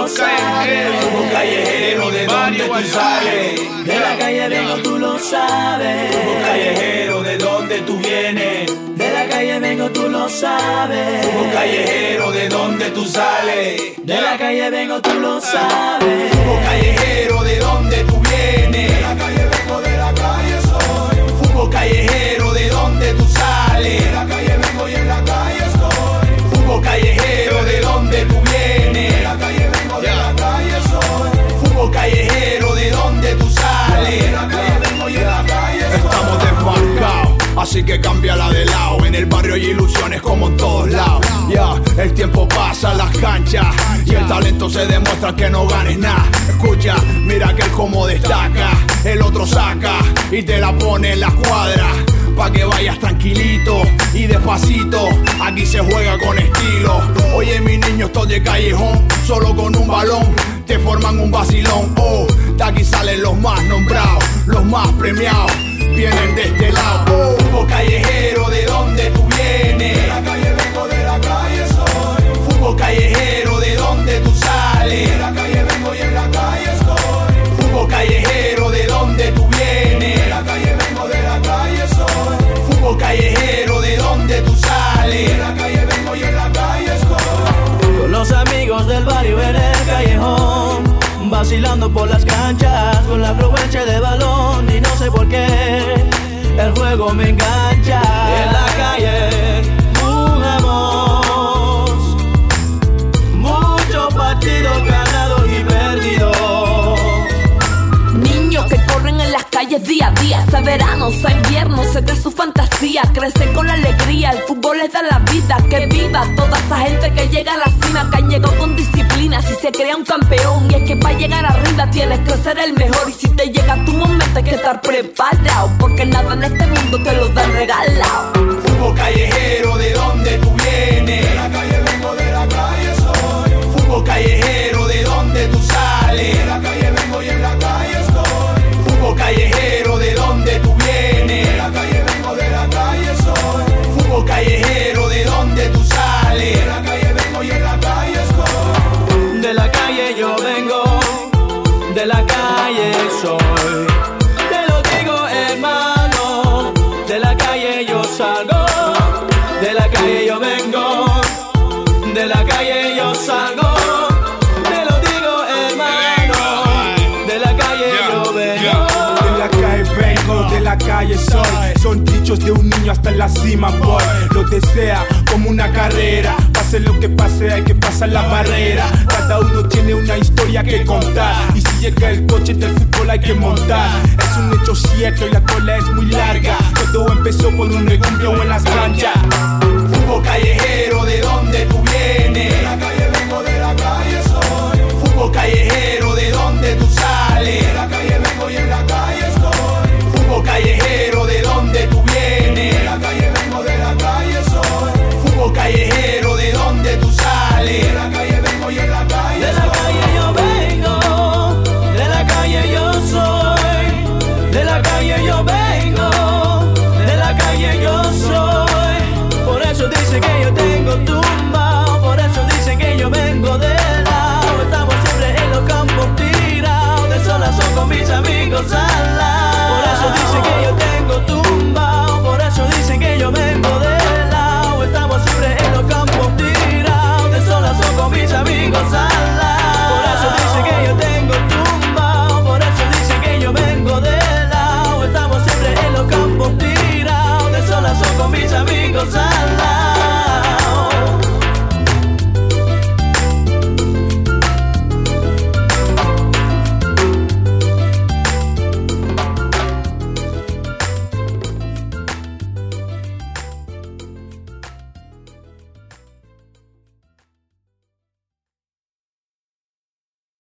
sabes. Fútbol callejero, ¿de dónde tú sales? De la calle vengo, tú lo sabes. Fútbol callejero, ¿de dónde tú vienes? De la calle vengo, tú lo sabes. Fútbol callejero, ¿de dónde tú sales? De la calle vengo, tú lo sabes. Fútbol callejero, ¿de dónde tú vienes? De la calle vengo, de la calle soy. Fútbol callejero, ¿de dónde tú sales? De la calle vengo y en la calle estoy. Fútbol callejero, ¿de dónde tú vienes? De la calle vengo, de la calle soy. Fútbol callejero, ¿de dónde tú sales? De la calle vengo y en la calle soy. Estamos desmarcados, así que cámbiala de lado. En el barrio hay ilusiones como en todos lados. Ya, el tiempo pasa en las canchas y el talento se demuestra que no ganes nada. Escucha, mira que él como destaca, el otro saca y te la pone en la cuadra. Pa' que vayas tranquilito y despacito, aquí se juega con estilo. Oye mi niño, esto de callejón, solo con un balón te forman un vacilón. Oh, de aquí salen los más nombrados, los más premiados, vienen de este lado. Fútbol callejero, ¿de dónde tú vienes? De la calle vengo, de la calle soy. Fútbol callejero, ¿de dónde tú sales? De la calle vengo y en la calle estoy. Fútbol callejero, ¿de dónde tú vienes? De la calle vengo, de la calle soy. Fútbol callejero, ¿de dónde tú sales? De la calle vengo y en la calle estoy. Con los amigos del barrio en el callejón, vacilando por las canchas con la afluencia de balón. Y no sé por qué el juego me engancha. En la calle jugamos muchos partidos ganados y perdidos. Niños que corren en las calles día a día, sea verano, sea invierno, sé que es su fantasía. Crecen con la alegría, el fútbol les da la vida. Que viva toda esa gente que llega a la cima, que han llegado con disciplina. Si se crea un campeón, y es que para llegar arriba tienes que ser el mejor. Y si te llega tu momento hay que estar preparado, porque nada en este mundo te lo dan regalado. Fútbol callejero, ¿de dónde tú vienes? De la calle vengo, de la calle soy. Fútbol callejero, ¿de dónde tú sales? De la calle vengo y en la calle estoy. Fútbol callejero, ¿de dónde tú vienes? De la calle vengo, de la calle soy. Fútbol callejero, ¿de dónde tú sales? De la calle vengo y en la calle estoy. De la calle yo vengo, de la calle soy. Te lo digo hermano, de la calle yo salgo. De la calle yo vengo, de la calle yo salgo. Te lo digo hermano, de la calle yo vengo. De la calle vengo, de la calle soy. Son dichos de un niño hasta la cima voy. Lo desea como una carrera. Pase lo que pase, hay que pasar la barrera. Cada uno tiene una historia que contar. Y si llega el coche del fútbol hay que montar. Es un hecho cierto y la cola es muy larga. Todo empezó por un recumbro en las canchas. Fútbol callejero, ¿de dónde tú vienes? De la calle